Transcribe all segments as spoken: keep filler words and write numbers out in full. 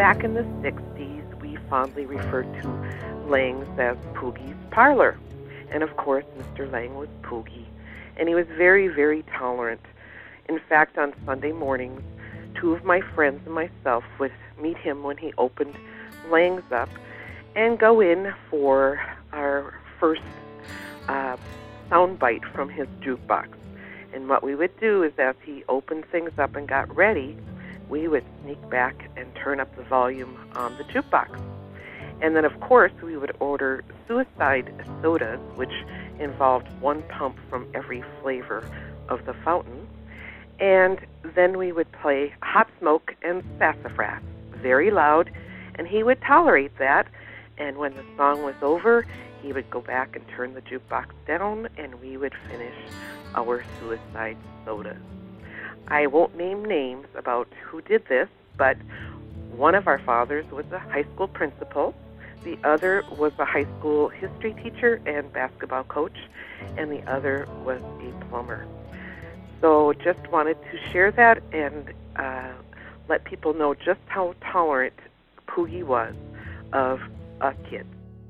back in the sixties, we fondly referred to Lang's as Poogie's Parlor. And of course, Mister Lang was Poogie. And he was very, very tolerant. In fact, on Sunday mornings, two of my friends and myself would meet him when he opened Lang's up and go in for our first uh, soundbite from his jukebox. And what we would do is, as he opened things up and got ready, we would sneak back and turn up the volume on the jukebox. And then, of course, we would order suicide sodas, which involved one pump from every flavor of the fountain. And then we would play Hot Smoke and Sassafras very loud, and he would tolerate that. And when the song was over, he would go back and turn the jukebox down, and we would finish our suicide sodas. I won't name names about who did this, but one of our fathers was a high school principal, the other was a high school history teacher and basketball coach, and the other was a plumber. So just wanted to share that and uh, let people know just how tolerant Poogie was of us kids.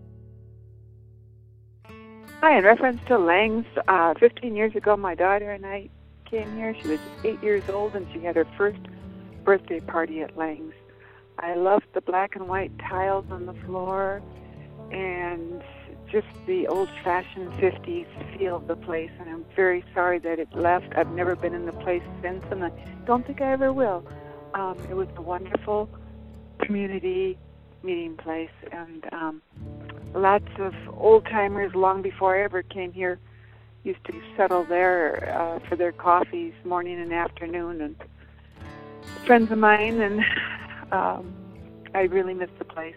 Hi, in reference to Lang's, uh, fifteen years ago, my daughter and I came here. She was eight years old, and she had her first birthday party at Lang's. I loved the black and white tiles on the floor and just the old-fashioned fifties feel of the place, and I'm very sorry that it left. I've never been in the place since, and I don't think I ever will. Um, it was a wonderful community meeting place, and um, lots of old-timers long before I ever came here used to settle there uh, for their coffees morning and afternoon, and friends of mine, and um, I really miss the place.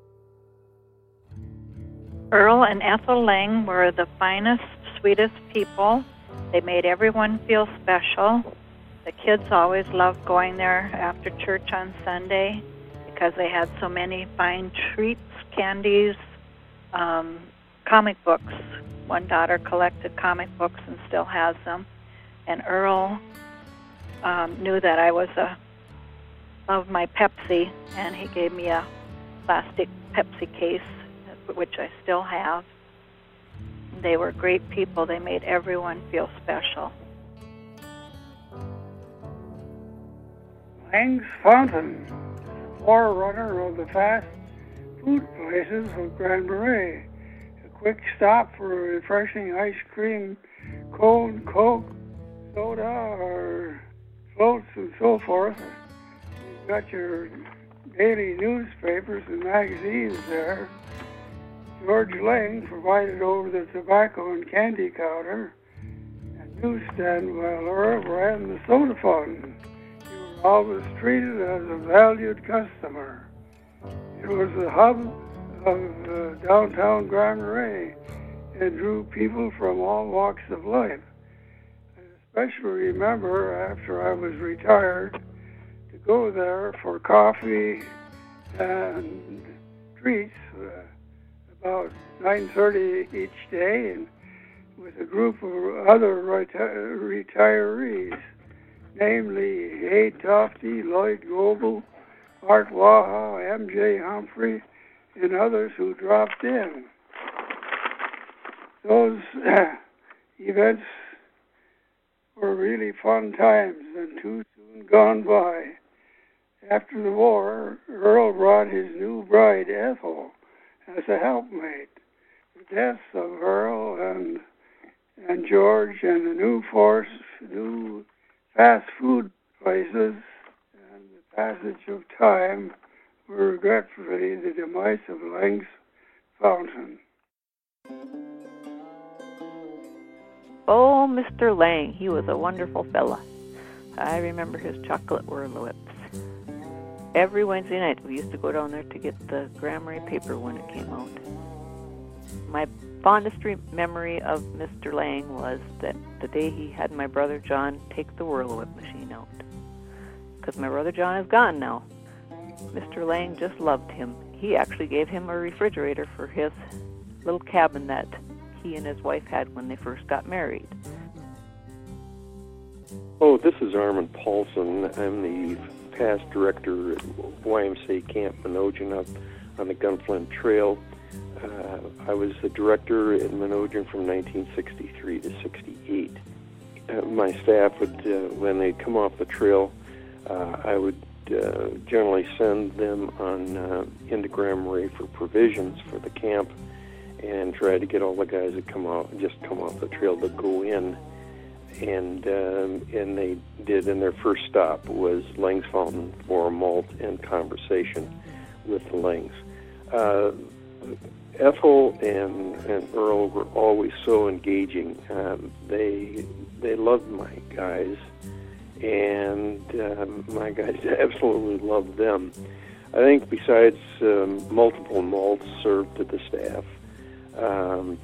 Earl and Ethel Lang were the finest, sweetest people. They made everyone feel special. The kids always loved going there after church on Sunday because they had so many fine treats, candies, um, comic books. One daughter collected comic books and still has them. And Earl um, knew that I was a loved my Pepsi, and he gave me a plastic Pepsi case, which I still have. They were great people. They made everyone feel special. Lang's Fountain, the forerunner of the fast food places of Grand Marais. A quick stop for a refreshing ice cream, cone, Coke, soda, or floats and so forth. You've got your daily newspapers and magazines there. George Lang provided over the tobacco and candy counter and newsstand while Earl ran the soda fountain. You were always treated as a valued customer. It was the hub of uh, downtown Grand Marais and drew people from all walks of life. I especially remember after I was retired to go there for coffee and treats uh, about nine thirty each day, and with a group of other reti- retirees, namely Hay Tofty, Lloyd Goebel, Art Waha, M J Humphrey, and others who dropped in. Those uh, events were really fun times and too soon gone by. After the war, Earl brought his new bride, Ethel, as a helpmate. The deaths of Earl and and George and the new force, new fast food places, and the passage of time were regretfully the demise of Lang's Fountain. Oh, Mister Lang, he was a wonderful fella. I remember his chocolate whirliwips. Every Wednesday night, we used to go down there to get the Grand Marais paper when it came out. My fondest re- memory of Mister Lang was that the day he had my brother John take the whirlwhip machine out. Because my brother John is gone now. Mister Lang just loved him. He actually gave him a refrigerator for his little cabin that he and his wife had when they first got married. Oh, this is Armand Paulson. I'm the past director at Y M C A Camp Manogin up on the Gunflint Trail. Uh, I was the director in Manogin from nineteen sixty-three to sixty-eight. Uh, my staff would, uh, when they'd come off the trail, uh, I would uh, generally send them on uh, into Grand Marais for provisions for the camp, and try to get all the guys that come out, just come off the trail to go in. And um, and they did, and their first stop was Lang's Fountain for a malt and conversation with the Langs. Uh, Ethel and, and Earl were always so engaging. Um, they they loved my guys, and um, my guys absolutely loved them. I think besides um, multiple malts served to the staff, um,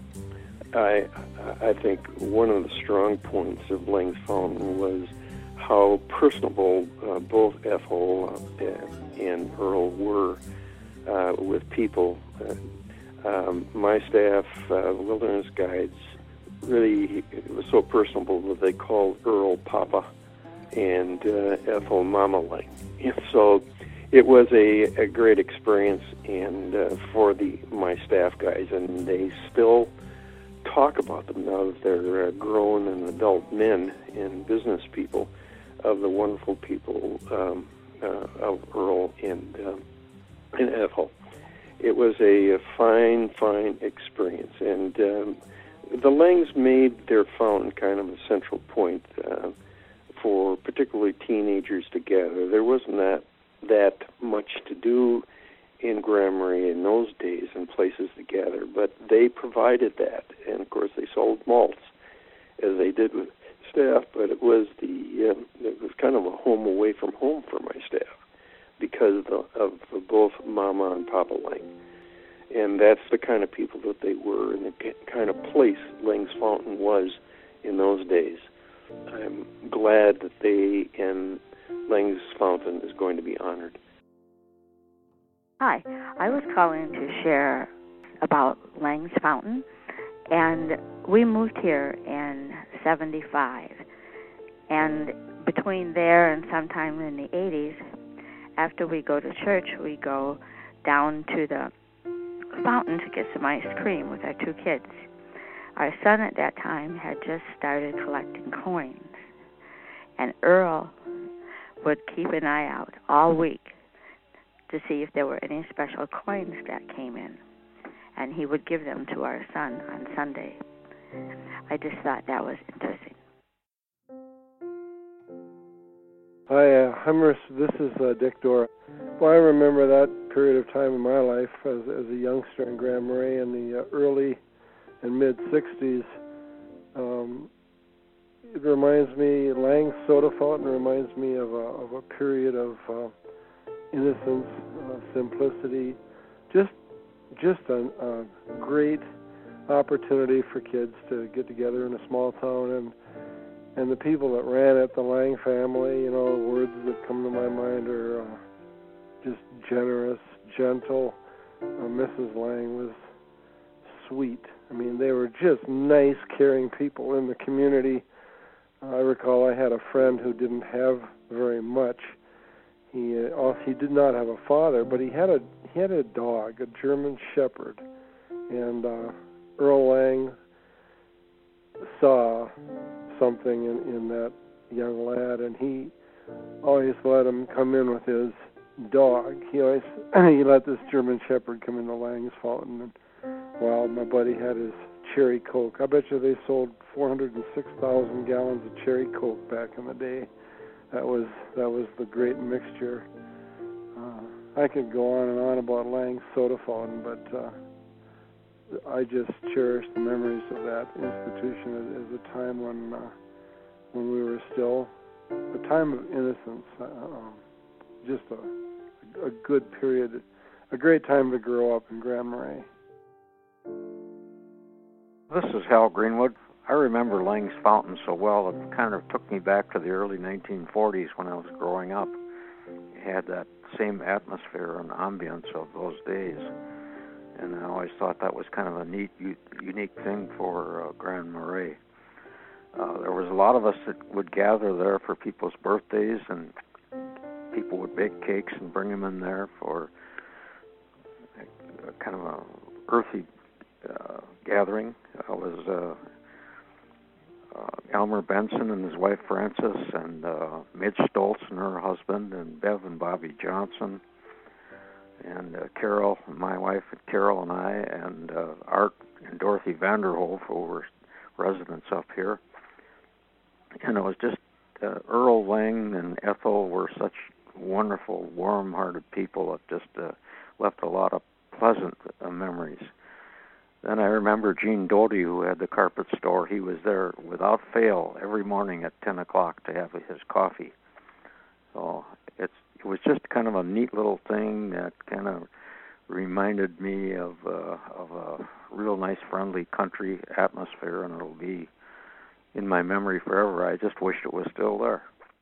I I think one of the strong points of Lang's Fountain was how personable uh, both Ethel uh, and Earl were uh, with people. Uh, um, my staff, uh, Wilderness Guides, really it was so personable that they called Earl Papa and uh, Ethel Mama Lang. And so it was a, a great experience, and uh, for the my staff guys, and they still talk about them now that they're uh, grown and adult men and business people, of the wonderful people um, uh, of Earl and, uh, and Ethel. It was a, a fine, fine experience, and um, the Langs made their fountain kind of a central point uh, for particularly teenagers to gather. There wasn't that, that much to do in Grand Marais in those days and places to gather, but they provided that, and of course they sold malts as they did with staff, but it was the um, it was kind of a home away from home for my staff because of, the, of both Mama and Papa Lang, and that's the kind of people that they were and the kind of place Lang's Fountain was in those days. I'm glad that they and Lang's Fountain is going to be honored. Hi, I was calling to share about Lang's Fountain, and we moved here in seventy-five, and between there and sometime in the eighties, after we go to church, we go down to the fountain to get some ice cream with our two kids. Our son at that time had just started collecting coins, and Earl would keep an eye out all week to see if there were any special coins that came in, and he would give them to our son on Sunday. I just thought that was interesting. Hi, uh, Hummers. This is uh, Dick Dora. Well, I remember that period of time in my life as, as a youngster in Grand Marais in the uh, early and mid-sixties. Um, it reminds me, Lang's Soda Fountain reminds me of a, of a period of uh, innocence, uh, simplicity, just just a, a great opportunity for kids to get together in a small town, and and the people that ran it, the Lang family, you know, words that come to my mind are uh, just generous, gentle. Uh, Missus Lang was sweet. I mean, they were just nice, caring people in the community. Uh, I recall I had a friend who didn't have very much. He uh, also, he did not have a father, but he had a he had a dog, a German Shepherd, and uh, Earl Lang saw something in, in that young lad, and he always let him come in with his dog. He always he let this German Shepherd come into Lang's Fountain, and while my buddy had his cherry Coke, I bet you they sold four hundred six thousand gallons of cherry Coke back in the day. That was that was the great mixture. Uh, I could go on and on about Lang's Soda Fountain, but uh, I just cherish the memories of that institution as, as a time when uh, when we were still a time of innocence. Uh, um, just a, a good period, a great time to grow up in Grand Marais. This is Hal Greenwood. I remember Lang's Fountain so well, it kind of took me back to the early nineteen forties when I was growing up. It had that same atmosphere and ambience of those days, and I always thought that was kind of a neat, u- unique thing for uh, Grand Marais. Uh, there was a lot of us that would gather there for people's birthdays and people would bake cakes and bring them in there for a, a kind of a earthy uh, gathering. It was uh, uh, Elmer Benson and his wife Frances, and uh, Midge Stoltz and her husband, and Bev and Bobby Johnson, and uh, Carol, my wife Carol and I, and uh, Art and Dorothy Vanderhoef, who were residents up here. And it was just uh, Earl Lang and Ethel were such wonderful, warm-hearted people that just uh, left a lot of pleasant uh, memories. Then I remember Gene Doty, who had the carpet store. He was there without fail every morning at ten o'clock to have his coffee. So it's it was just kind of a neat little thing that kind of reminded me of uh, of a real nice, friendly country atmosphere, and it'll be in my memory forever. I just wished it was still there.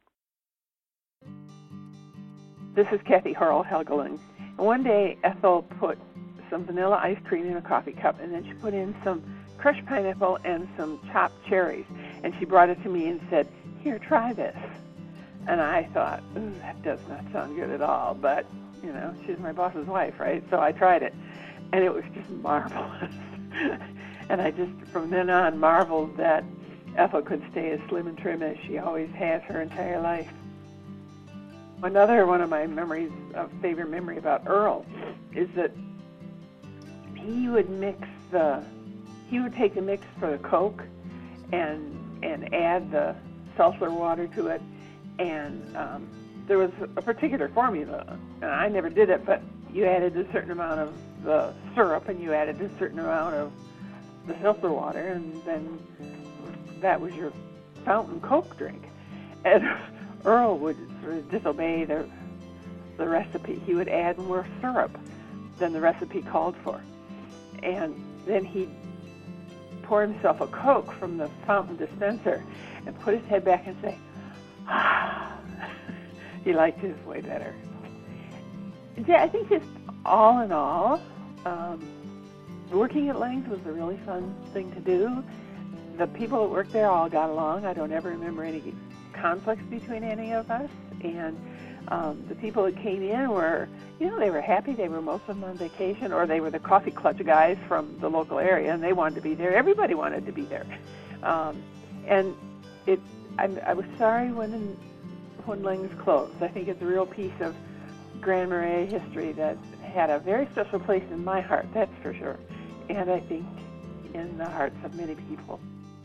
This is Kathy Harl Helgeling. And one day, Ethel put some vanilla ice cream in a coffee cup, and then she put in some crushed pineapple and some chopped cherries. And she brought it to me and said, "Here, try this." And I thought, ooh, that does not sound good at all. But, you know, she's my boss's wife, right? So I tried it, and it was just marvelous. And I just, from then on, marveled that Ethel could stay as slim and trim as she always has her entire life. Another one of my memories, of favorite memory about Earl, is that he would mix the, he would take the mix for the Coke and and add the seltzer water to it, and um, there was a particular formula, and I never did it, but you added a certain amount of the syrup and you added a certain amount of the seltzer water, and then that was your fountain Coke drink. And Earl would sort of disobey the the recipe. He would add more syrup than the recipe called for. And then he'd pour himself a Coke from the fountain dispenser and put his head back and say, ah. He liked his way better. Yeah, I think just all in all, um, working at Langs was a really fun thing to do. The people that worked there all got along. I don't ever remember any conflicts between any of us. And um, the people that came in were, you know, they were happy. They were most of them on vacation, or they were the coffee clutch guys from the local area, and they wanted to be there. Everybody wanted to be there. Um, and it, I, I was sorry when when Langs closed. I think it's a real piece of Grand Marais history that had a very special place in my heart, that's for sure, and I think in the hearts of many people.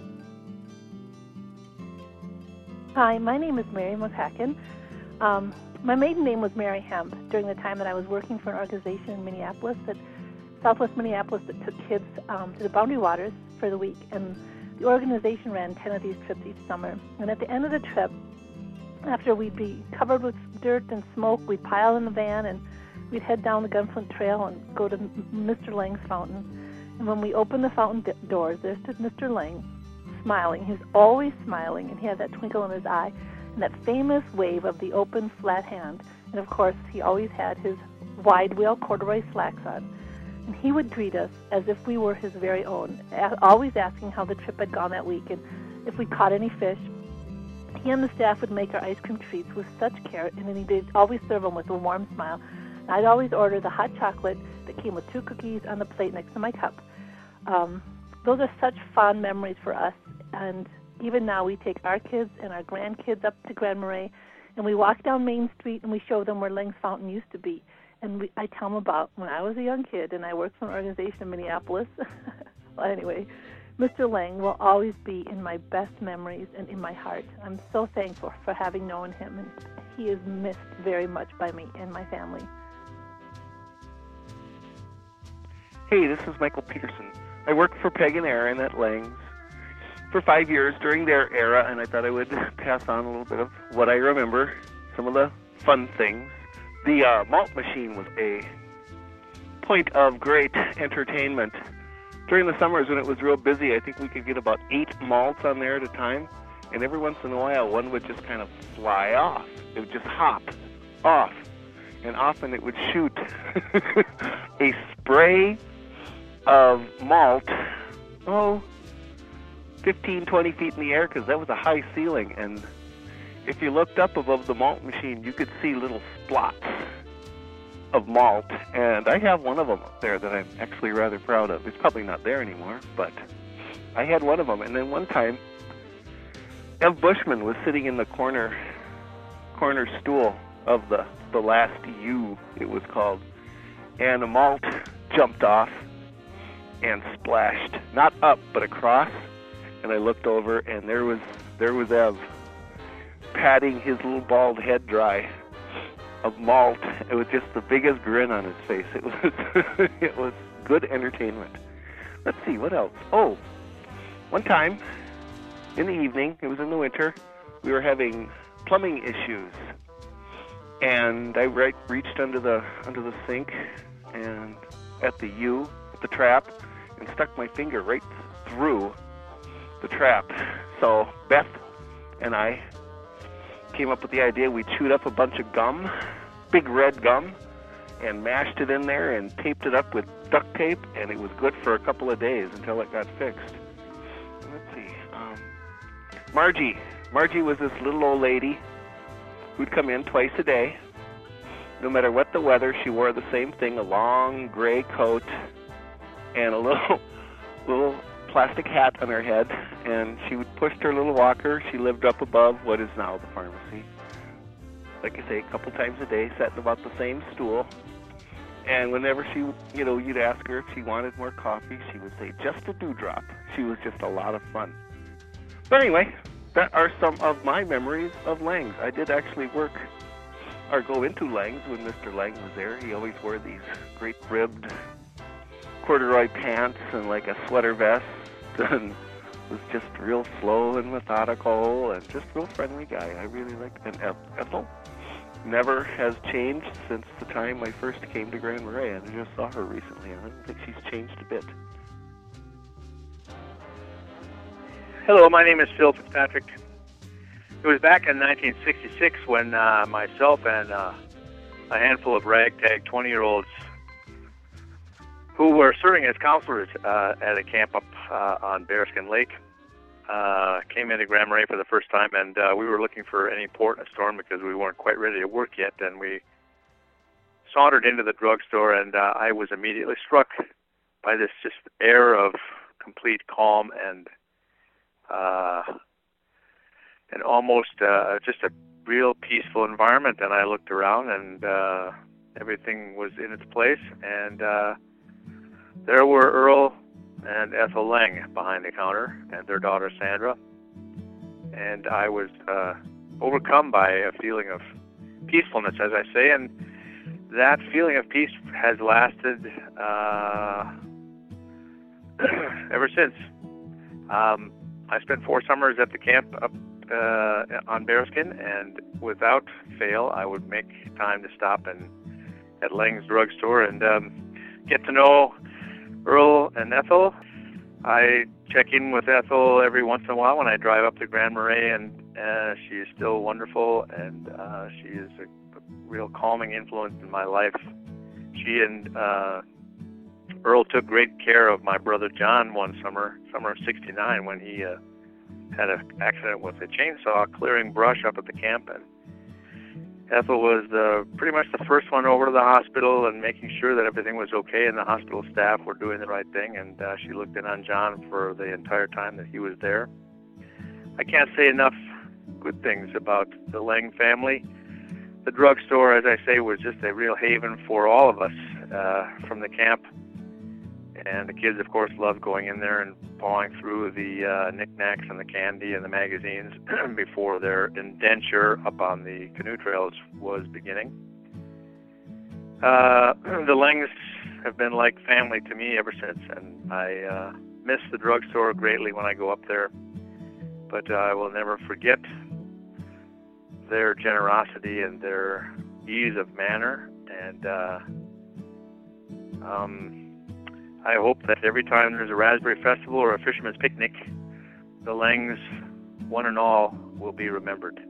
Hi, my name is Mary McCracken. Um, my maiden name was Mary Hemp during the time that I was working for an organization in Minneapolis, that Southwest Minneapolis, that took kids um, to the Boundary Waters for the week. And the organization ran ten of these trips each summer. And at the end of the trip, after we'd be covered with dirt and smoke, we'd pile in the van and we'd head down the Gunflint Trail and go to Mister Lang's fountain. And when we opened the fountain d- doors, there stood Mister Lang, smiling. He was always smiling, and he had that twinkle in his eye and that famous wave of the open, flat hand. And, of course, he always had his wide wheel corduroy slacks on. And he would greet us as if we were his very own, always asking how the trip had gone that week and if we caught any fish. He and the staff would make our ice cream treats with such care, and then he'd always serve them with a warm smile. And I'd always order the hot chocolate that came with two cookies on the plate next to my cup. Um, those are such fond memories for us, and even now we take our kids and our grandkids up to Grand Marais, and we walk down Main Street and we show them where Lang's Fountain used to be. And we, I tell them about when I was a young kid and I worked for an organization in Minneapolis. Well, anyway, Mister Lang will always be in my best memories and in my heart. I'm so thankful for having known him, and he is missed very much by me and my family. Hey, this is Michael Peterson. I worked for Peg and Aaron at Lang's for five years during their era, and I thought I would pass on a little bit of what I remember, some of the fun things. The uh, malt machine was a point of great entertainment. During the summers when it was real busy, I think we could get about eight malts on there at a time, and every once in a while one would just kind of fly off. It would just hop off, and often it would shoot a spray of malt, oh, fifteen, twenty feet in the air, because that was a high ceiling, and if you looked up above the malt machine, you could see little splots of malt, and I have one of them up there that I'm actually rather proud of. It's probably not there anymore, but I had one of them. And then one time, Ev Bushman was sitting in the corner corner stool of the, the last U, it was called, and a malt jumped off and splashed, not up, but across, and I looked over, and there was there was Ev patting his little bald head dry of malt. It was just the biggest grin on his face. It was it was good entertainment. Let's see, what else? Oh, one time in the evening, it was in the winter, we were having plumbing issues, and I right, reached under the under the sink and at the U, at the trap, and stuck my finger right through the trap. So Beth and I came up with the idea. We chewed up a bunch of gum, big red gum, and mashed it in there and taped it up with duct tape, and it was good for a couple of days until it got fixed. Let's see. Um, Margie. Margie was this little old lady who'd come in twice a day. No matter what the weather, she wore the same thing, a long gray coat and a little little plastic hat on her head, and she would push her little walker. She lived up above what is now the pharmacy. Like I say, a couple times a day, sat in about the same stool. And whenever she, you know, you'd ask her if she wanted more coffee, she would say, just a dewdrop. She was just a lot of fun. But anyway, that are some of my memories of Langs. I did actually work or go into Langs when Mister Lang was there. He always wore these great ribbed corduroy pants and like a sweater vest, and was just real slow and methodical and just real friendly guy. I really liked him. And Ethel never has changed since the time I first came to Grand Marais, and I just saw her recently, and I don't think she's changed a bit. Hello, my name is Phil Fitzpatrick. It was back in nineteen sixty-six when uh, myself and uh, a handful of ragtag twenty-year-olds who were serving as counselors uh, at a camp up uh, on Bearskin Lake uh, came into Grand Marais for the first time, and uh, we were looking for any port in a storm because we weren't quite ready to work yet, and we sauntered into the drugstore, and uh, I was immediately struck by this just air of complete calm and uh, and almost uh, just a real peaceful environment. And I looked around, and uh, everything was in its place, and uh, there were Earl and Ethel Lang behind the counter, and their daughter Sandra. And I was uh, overcome by a feeling of peacefulness, as I say, and that feeling of peace has lasted uh, ever since. Um, I spent four summers at the camp up uh, on Bearskin, and without fail, I would make time to stop in, at Lang's drugstore and um, get to know Earl and Ethel. I check in with Ethel every once in a while when I drive up to Grand Marais, and uh, she is still wonderful, and uh, she is a, a real calming influence in my life. She and uh, Earl took great care of my brother John one summer, summer of sixty-nine, when he uh, had an accident with a chainsaw clearing brush up at the camp, and Ethel was uh, pretty much the first one over to the hospital and making sure that everything was okay and the hospital staff were doing the right thing, and uh, she looked in on John for the entire time that he was there. I can't say enough good things about the Lang family. The drugstore, as I say, was just a real haven for all of us uh, from the camp, and the kids, of course, loved going in there and pawing through the uh, knickknacks and the candy and the magazines before their indenture up on the canoe trails was beginning. Uh, the Langs have been like family to me ever since, and I uh, miss the drugstore greatly when I go up there, but uh, I will never forget their generosity and their ease of manner, and uh, um, I hope that every time there's a Raspberry Festival or a Fisherman's Picnic, the Langs, one and all, will be remembered.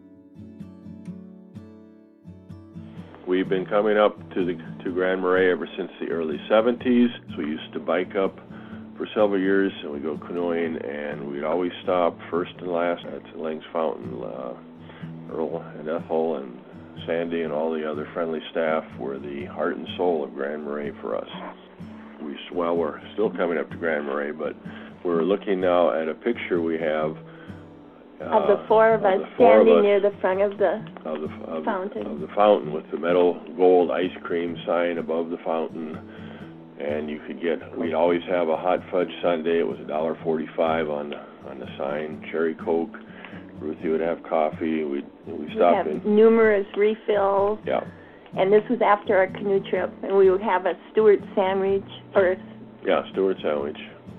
We've been coming up to the to Grand Marais ever since the early seventies. So we used to bike up for several years, and we go canoeing, and we'd always stop first and last at Lang's Fountain. Uh, Earl and Ethel and Sandy and all the other friendly staff were the heart and soul of Grand Marais for us. We, well, we're still coming up to Grand Marais, but we're looking now at a picture we have uh, of the four of of us four standing of us near the front of the of the, of, fountain. of the fountain with the metal gold ice cream sign above the fountain. And you could get, we'd always have a hot fudge sundae. It was a dollar forty-five on the, on the sign, cherry Coke. Ruthie would have coffee. We'd, we stopped We'd have in. numerous refills. Yeah. And this was after our canoe trip, and we would have a Stewart sandwich, or Yeah, Stewart sandwich.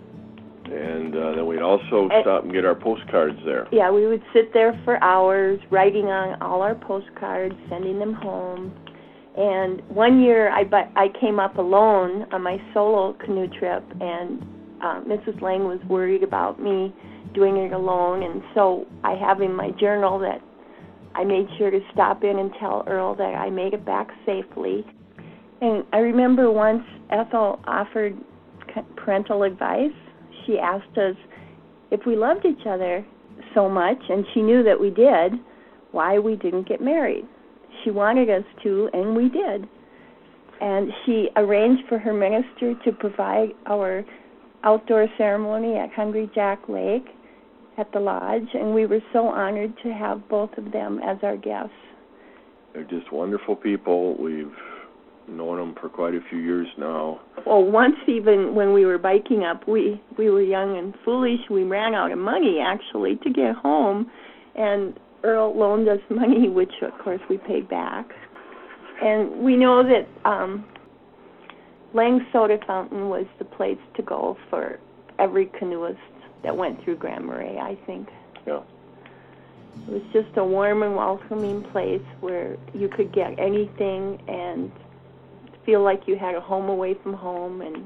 And uh, then we'd also and, stop and get our postcards there. Yeah, we would sit there for hours, writing on all our postcards, sending them home. And one year I I came up alone on my solo canoe trip, and uh, Missus Lang was worried about me doing it alone, and so I have in my journal that I made sure to stop in and tell Earl that I made it back safely. And I remember once Ethel offered parental advice. She asked us if we loved each other so much, and she knew that we did, why we didn't get married. She wanted us to, and we did. And she arranged for her minister to provide our outdoor ceremony at Hungry Jack Lake at the lodge, and we were so honored to have both of them as our guests. They're just wonderful people. We've known them for quite a few years now. Well, once even when we were biking up, we, we were young and foolish. We ran out of money, actually, to get home, and Earl loaned us money, which, of course, we paid back. And we know that um, Lang's Soda Fountain was the place to go for every canoeist that went through Grand Marais, I think. Yeah. It was just a warm and welcoming place where you could get anything and feel like you had a home away from home. And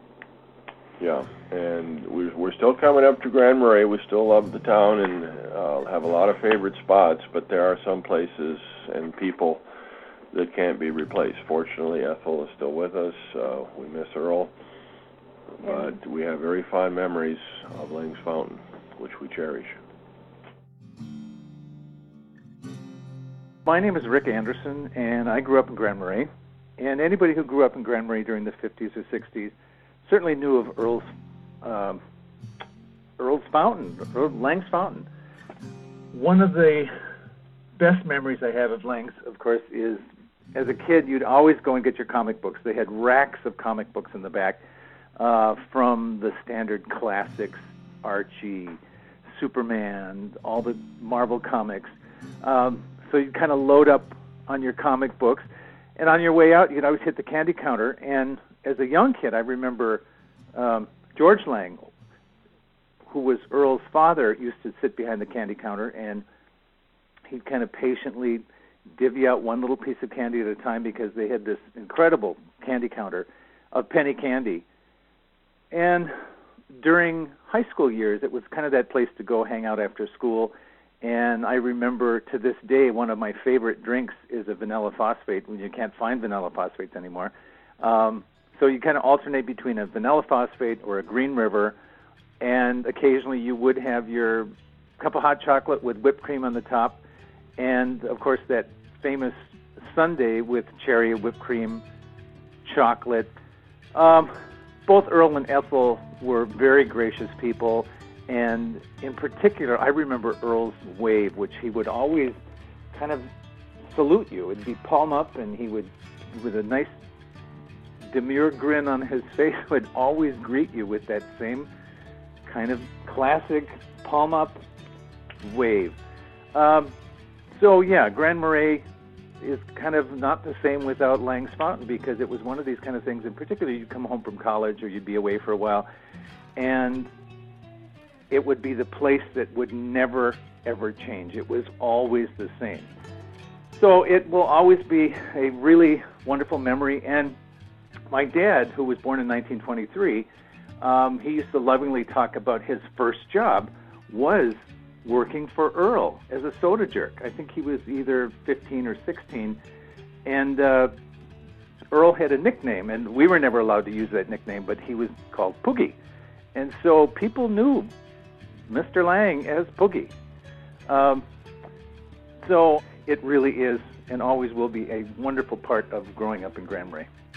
Yeah, and we're, we're still coming up to Grand Marais. We still love the town and uh, have a lot of favorite spots, but there are some places and people that can't be replaced. Fortunately, Ethel is still with us. Uh, we miss Earl. But we have very fond memories of Lang's Fountain, which we cherish. My name is Rick Anderson, and I grew up in Grand Marais. And anybody who grew up in Grand Marais during the fifties or sixties certainly knew of Earl's um, Earl's Fountain, Earl Lang's Fountain. One of the best memories I have of Lang's, of course, is as a kid, you'd always go and get your comic books. They had racks of comic books in the back. Uh, from the standard classics, Archie, Superman, all the Marvel comics. Um, so you'd kind of load up on your comic books. And on your way out, you'd always hit the candy counter. And as a young kid, I remember um, George Lang, who was Earl's father, used to sit behind the candy counter, and he'd kind of patiently divvy out one little piece of candy at a time because they had this incredible candy counter of penny candy. And during high school years, it was kind of that place to go hang out after school. And I remember to this day, one of my favorite drinks is a vanilla phosphate when you can't find vanilla phosphates anymore. Um, so you kind of alternate between a vanilla phosphate or a Green River, and occasionally you would have your cup of hot chocolate with whipped cream on the top, and, of course, that famous sundae with cherry whipped cream chocolate. Um, Both Earl and Ethel were very gracious people, and in particular, I remember Earl's wave, which he would always kind of salute you. It'd be palm up, and he would, with a nice demure grin on his face, would always greet you with that same kind of classic palm up wave. Um, so, yeah, Grand Marais is kind of not the same without Lang's Fountain, because it was one of these kind of things. In particular, you'd come home from college or you'd be away for a while, and it would be the place that would never, ever change. It was always the same. So it will always be a really wonderful memory. And my dad, who was born in nineteen twenty-three, um, he used to lovingly talk about his first job was working for Earl as a soda jerk. I think he was either fifteen or sixteen, and uh, Earl had a nickname, and we were never allowed to use that nickname, but he was called Poogie. And so people knew Mister Lang as Poogie. Um, So it really is and always will be a wonderful part of growing up in Grand Marais.